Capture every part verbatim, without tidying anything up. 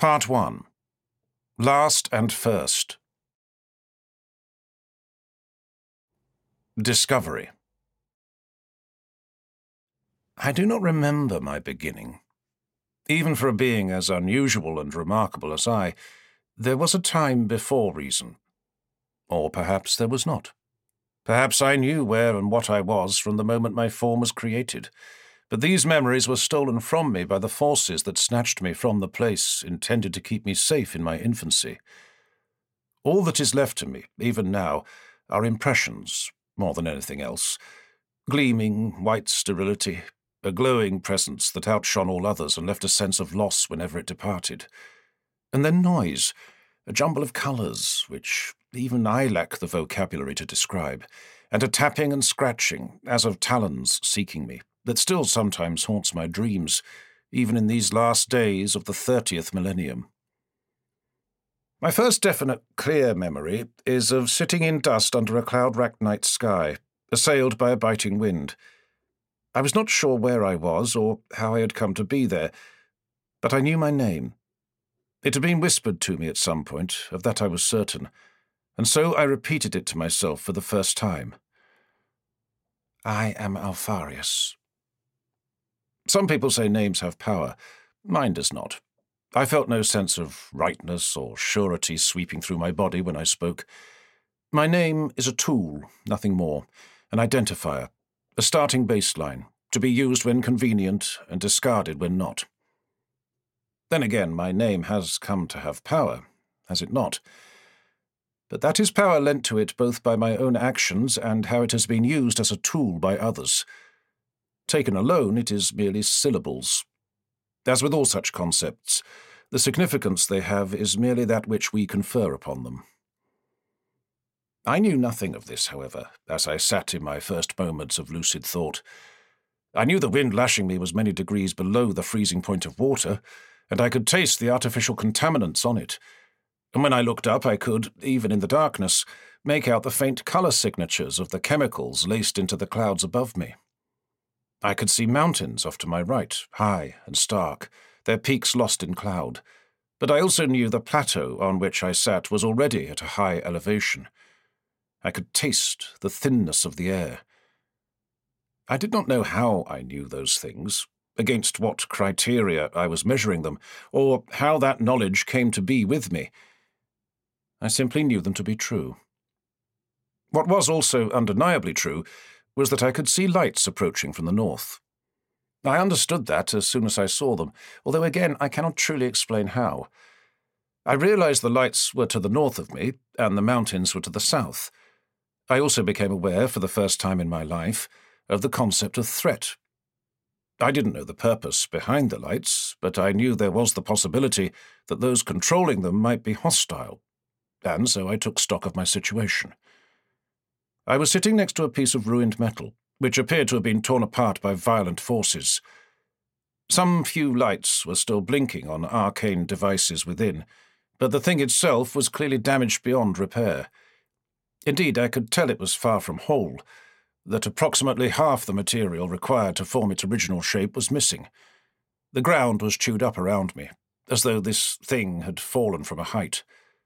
Part one. Last and First. Discovery. I do not remember my beginning. Even for a being as unusual and remarkable as I, there was a time before reason. Or perhaps there was not. Perhaps I knew where and what I was from the moment my form was created, but these memories were stolen from me by the forces that snatched me from the place intended to keep me safe in my infancy. All that is left to me, even now, are impressions, more than anything else. Gleaming, white sterility, a glowing presence that outshone all others and left a sense of loss whenever it departed. And then noise, a jumble of colours, which even I lack the vocabulary to describe, and a tapping and scratching, as of talons seeking me, that still sometimes haunts my dreams, even in these last days of the thirtieth millennium. My first definite, clear memory is of sitting in dust under a cloud-racked night sky, assailed by a biting wind. I was not sure where I was or how I had come to be there, but I knew my name. It had been whispered to me at some point, of that I was certain, and so I repeated it to myself for the first time. I am Alpharius. Some people say names have power. Mine does not. I felt no sense of rightness or surety sweeping through my body when I spoke. My name is a tool, nothing more, an identifier, a starting baseline, to be used when convenient and discarded when not. Then again, my name has come to have power, has it not? But that is power lent to it both by my own actions and how it has been used as a tool by others. Taken alone, it is merely syllables. As with all such concepts, the significance they have is merely that which we confer upon them. I knew nothing of this, however, as I sat in my first moments of lucid thought. I knew the wind lashing me was many degrees below the freezing point of water, and I could taste the artificial contaminants on it. And when I looked up, I could, even in the darkness, make out the faint colour signatures of the chemicals laced into the clouds above me. I could see mountains off to my right, high and stark, their peaks lost in cloud, but I also knew the plateau on which I sat was already at a high elevation. I could taste the thinness of the air. I did not know how I knew those things, against what criteria I was measuring them, or how that knowledge came to be with me. I simply knew them to be true. What was also undeniably true was that I could see lights approaching from the north. I understood that as soon as I saw them, although again I cannot truly explain how. I realized the lights were to the north of me, and the mountains were to the south. I also became aware, for the first time in my life, of the concept of threat. I didn't know the purpose behind the lights, but I knew there was the possibility that those controlling them might be hostile, and so I took stock of my situation. I was sitting next to a piece of ruined metal, which appeared to have been torn apart by violent forces. Some few lights were still blinking on arcane devices within, but the thing itself was clearly damaged beyond repair. Indeed, I could tell it was far from whole, that approximately half the material required to form its original shape was missing. The ground was chewed up around me, as though this thing had fallen from a height.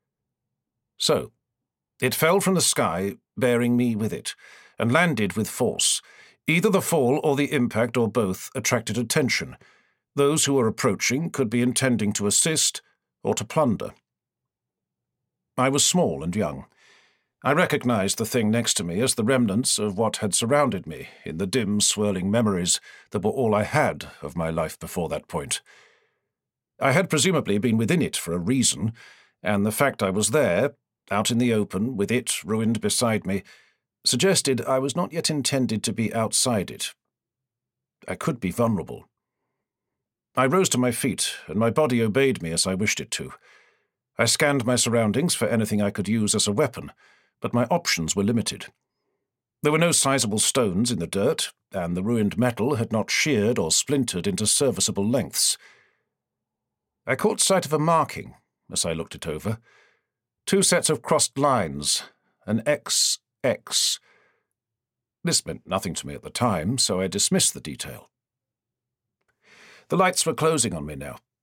So, it fell from the sky, bearing me with it, and landed with force. Either the fall or the impact or both attracted attention. Those who were approaching could be intending to assist or to plunder. I was small and young. I recognized the thing next to me as the remnants of what had surrounded me in the dim, swirling memories that were all I had of my life before that point. I had presumably been within it for a reason, and the fact I was there, out in the open, with it ruined beside me, suggested I was not yet intended to be outside it. I could be vulnerable. I rose to my feet, and my body obeyed me as I wished it to. I scanned my surroundings for anything I could use as a weapon, but my options were limited. There were no sizable stones in the dirt, and the ruined metal had not sheared or splintered into serviceable lengths. I caught sight of a marking as I looked it over. Two sets of crossed lines, an X X. This meant nothing to me at the time, so I dismissed the detail. The lights were closing on me now,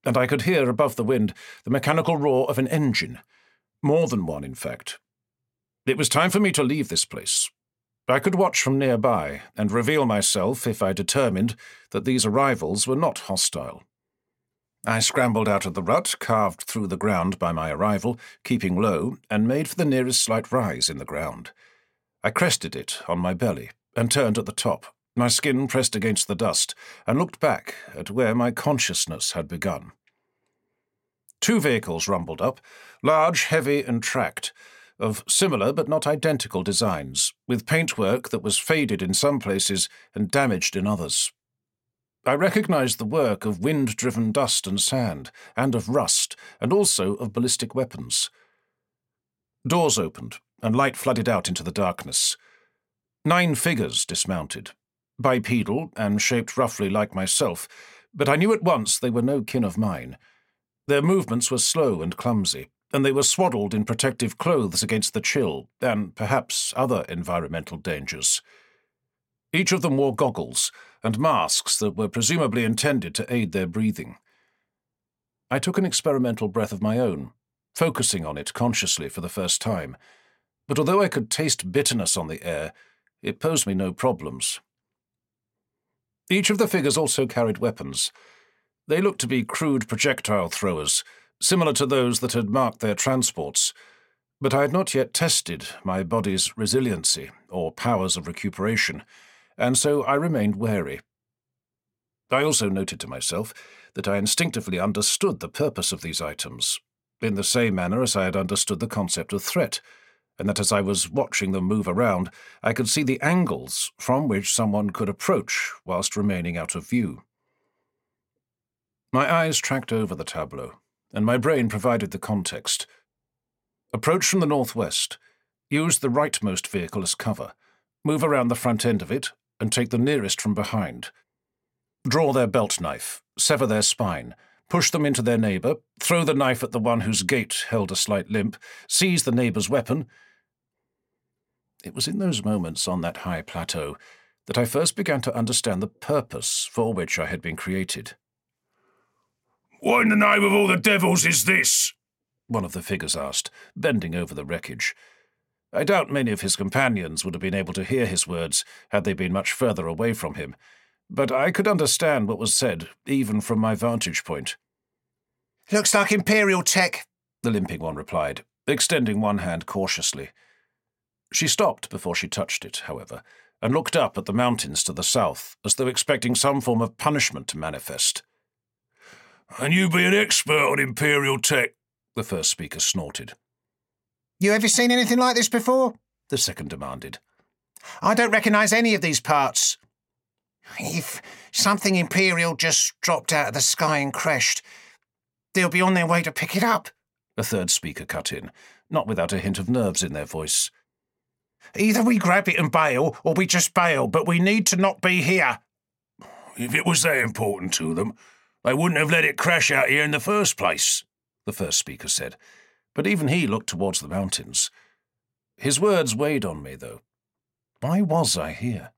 and I could hear above the wind the mechanical roar of an engine. More than one, in fact. It was time for me to leave this place. I could watch from nearby and reveal myself if I determined that these arrivals were not hostile. I scrambled out of the rut carved through the ground by my arrival, keeping low, and made for the nearest slight rise in the ground. I crested it on my belly and turned at the top, my skin pressed against the dust, and looked back at where my consciousness had begun. Two vehicles rumbled up, large, heavy, and tracked, of similar but not identical designs, with paintwork that was faded in some places and damaged in others. I recognized the work of wind-driven dust and sand, and of rust, and also of ballistic weapons. Doors opened, and light flooded out into the darkness. Nine figures dismounted, bipedal and shaped roughly like myself, but I knew at once they were no kin of mine. Their movements were slow and clumsy, and they were swaddled in protective clothes against the chill and perhaps other environmental dangers. Each of them wore goggles and masks that were presumably intended to aid their breathing. I took an experimental breath of my own, focusing on it consciously for the first time, but although I could taste bitterness on the air, it posed me no problems. Each of the figures also carried weapons. They looked to be crude projectile throwers, similar to those that had marked their transports, but I had not yet tested my body's resiliency or powers of recuperation, and so I remained wary. I also noted to myself that I instinctively understood the purpose of these items, in the same manner as I had understood the concept of threat, and that as I was watching them move around, I could see the angles from which someone could approach whilst remaining out of view. My eyes tracked over the tableau, and my brain provided the context. Approach from the northwest, use the rightmost vehicle as cover, move around the front end of it, and take the nearest from behind. Draw their belt knife, sever their spine, push them into their neighbour, throw the knife at the one whose gait held a slight limp, seize the neighbour's weapon. It was in those moments on that high plateau that I first began to understand the purpose for which I had been created. "What in the name of all the devils is this?" one of the figures asked, bending over the wreckage. I doubt many of his companions would have been able to hear his words had they been much further away from him, but I could understand what was said, even from my vantage point. "Looks like Imperial tech," the limping one replied, extending one hand cautiously. She stopped before she touched it, however, and looked up at the mountains to the south, as though expecting some form of punishment to manifest. "And you be an expert on Imperial tech," the first speaker snorted. "You ever seen anything like this before?" the second demanded. "I don't recognise any of these parts. If something Imperial just dropped out of the sky and crashed, they'll be on their way to pick it up," a third speaker cut in, not without a hint of nerves in their voice. "Either we grab it and bail, or we just bail, but we need to not be here." "If it was that important to them, they wouldn't have let it crash out here in the first place," the first speaker said, but even he looked towards the mountains. His words weighed on me, though. Why was I here?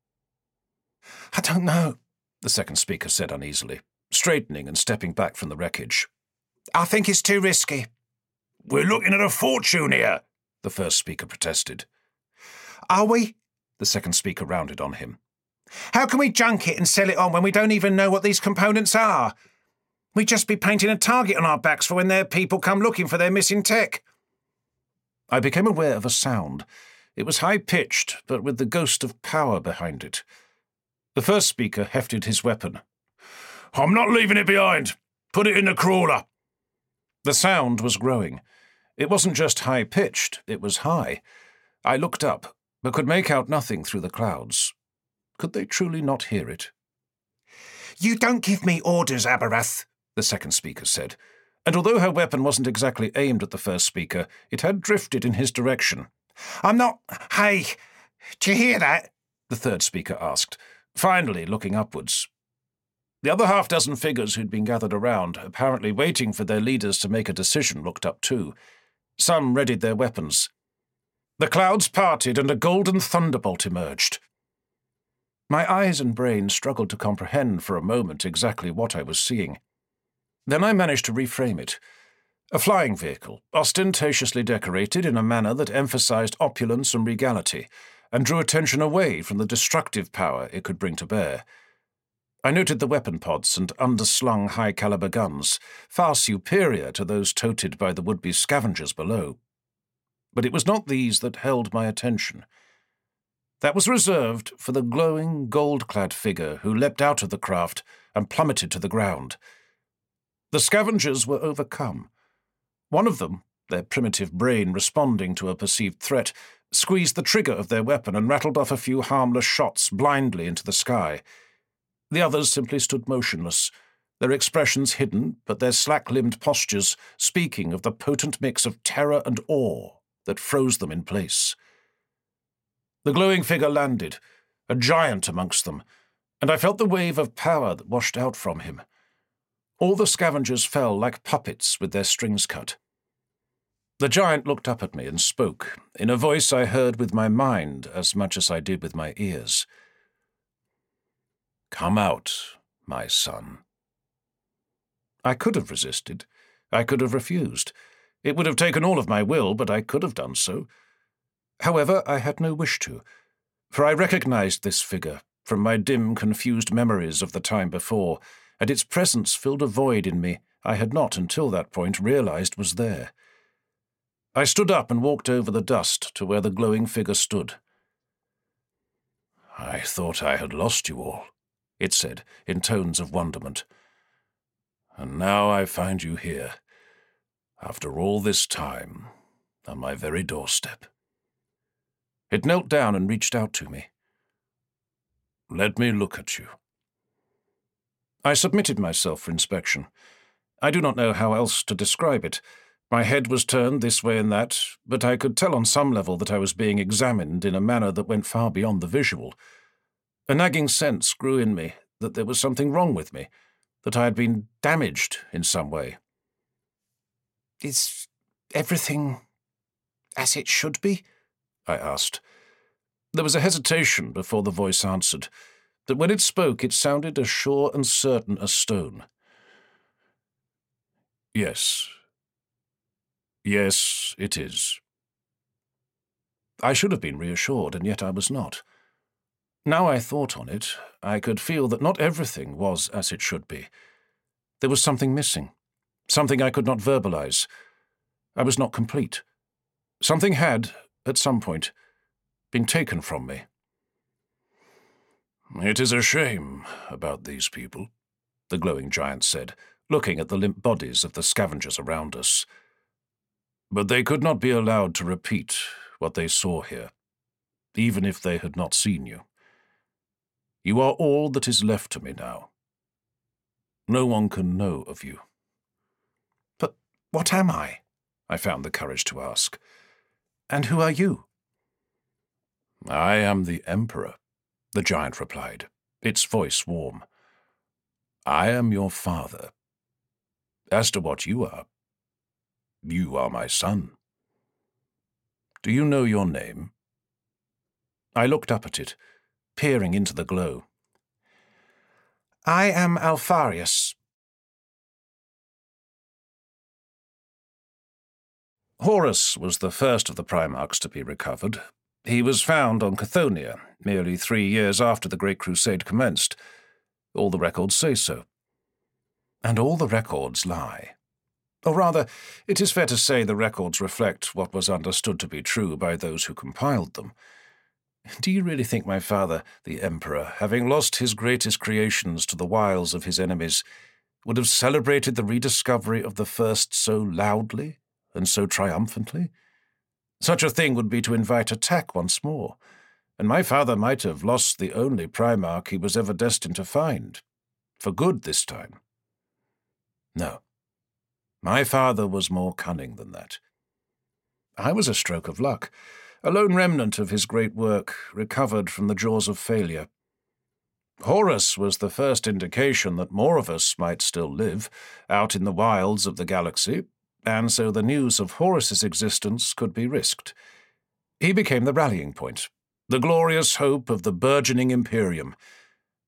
"I don't know," the second speaker said uneasily, straightening and stepping back from the wreckage. "I think it's too risky." "We're looking at a fortune here," the first speaker protested. "Are we?" the second speaker rounded on him. "How can we junk it and sell it on when we don't even know what these components are? We'd just be painting a target on our backs for when their people come looking for their missing tech." I became aware of a sound. It was high-pitched, but with the ghost of power behind it. The first speaker hefted his weapon. "I'm not leaving it behind. Put it in the crawler." The sound was growing. It wasn't just high-pitched, it was high. I looked up, but could make out nothing through the clouds. Could they truly not hear it? "You don't give me orders, Abarath," the second speaker said, and although her weapon wasn't exactly aimed at the first speaker, it had drifted in his direction. "I'm not... Hey, do you hear that?" the third speaker asked, finally looking upwards. The other half-dozen figures who'd been gathered around, apparently waiting for their leaders to make a decision, looked up too. Some readied their weapons. The clouds parted and a golden thunderbolt emerged. My eyes and brain struggled to comprehend for a moment exactly what I was seeing. Then I managed to reframe it. A flying vehicle, ostentatiously decorated in a manner that emphasized opulence and regality, and drew attention away from the destructive power it could bring to bear. I noted the weapon pods and underslung high-caliber guns, far superior to those toted by the would-be scavengers below. But it was not these that held my attention. That was reserved for the glowing, gold-clad figure who leapt out of the craft and plummeted to the ground. The scavengers were overcome. One of them, their primitive brain responding to a perceived threat, squeezed the trigger of their weapon and rattled off a few harmless shots blindly into the sky. The others simply stood motionless, their expressions hidden, but their slack-limbed postures speaking of the potent mix of terror and awe that froze them in place. The glowing figure landed, a giant amongst them, and I felt the wave of power that washed out from him. All the scavengers fell like puppets with their strings cut. The giant looked up at me and spoke, in a voice I heard with my mind as much as I did with my ears. "Come out, my son." I could have resisted. I could have refused. It would have taken all of my will, but I could have done so. However, I had no wish to, for I recognized this figure from my dim, confused memories of the time before, and its presence filled a void in me I had not until that point realized was there. I stood up and walked over the dust to where the glowing figure stood. "I thought I had lost you all," it said, in tones of wonderment. "And now I find you here, after all this time, on my very doorstep." It knelt down and reached out to me. "Let me look at you." I submitted myself for inspection. I do not know how else to describe it. My head was turned this way and that, but I could tell on some level that I was being examined in a manner that went far beyond the visual. A nagging sense grew in me that there was something wrong with me, that I had been damaged in some way. "Is everything as it should be?" I asked. There was a hesitation before the voice answered, but when it spoke it sounded as sure and certain as stone. "Yes. Yes, it is." I should have been reassured, and yet I was not. Now I thought on it, I could feel that not everything was as it should be. There was something missing, something I could not verbalize. I was not complete. Something had, at some point, been taken from me. "It is a shame about these people," the glowing giant said, looking at the limp bodies of the scavengers around us. "But they could not be allowed to repeat what they saw here, even if they had not seen you. You are all that is left to me now. No one can know of you." "But what am I?" I found the courage to ask. "And who are you?" "I am the Emperor," the giant replied, its voice warm. "I am your father. As to what you are, you are my son. Do you know your name?" I looked up at it, peering into the glow. "I am Alpharius." Horus was the first of the Primarchs to be recovered. He was found on Chthoniya, nearly three years after the Great Crusade commenced. All the records say so. And all the records lie. Or rather, it is fair to say the records reflect what was understood to be true by those who compiled them. Do you really think my father, the Emperor, having lost his greatest creations to the wiles of his enemies, would have celebrated the rediscovery of the first so loudly and so triumphantly? Such a thing would be to invite attack once more, and my father might have lost the only Primarch he was ever destined to find, for good this time. No, my father was more cunning than that. I was a stroke of luck, a lone remnant of his great work, recovered from the jaws of failure. Horus was the first indication that more of us might still live, out in the wilds of the galaxy, and so the news of Horus's existence could be risked. He became the rallying point, the glorious hope of the burgeoning Imperium,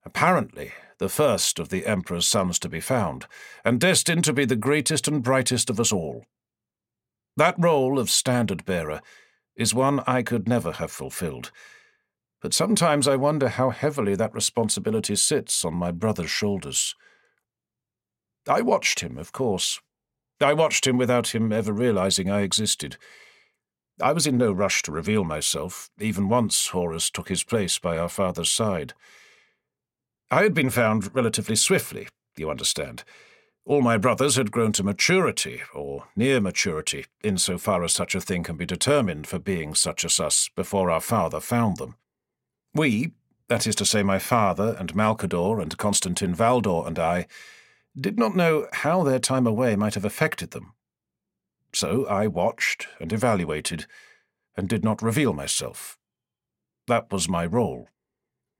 apparently the first of the Emperor's sons to be found, and destined to be the greatest and brightest of us all. That role of standard-bearer is one I could never have fulfilled, but sometimes I wonder how heavily that responsibility sits on my brother's shoulders. I watched him, of course. I watched him without him ever realizing I existed. I was in no rush to reveal myself, even once Horus took his place by our father's side. I had been found relatively swiftly, you understand. All my brothers had grown to maturity, or near maturity, insofar as such a thing can be determined for being such as us, before our father found them. We, that is to say my father and Malcador and Constantine Valdor and I, did not know how their time away might have affected them. So I watched and evaluated, and did not reveal myself. That was my role.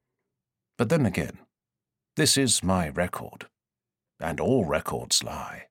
But then again, this is my record, and all records lie.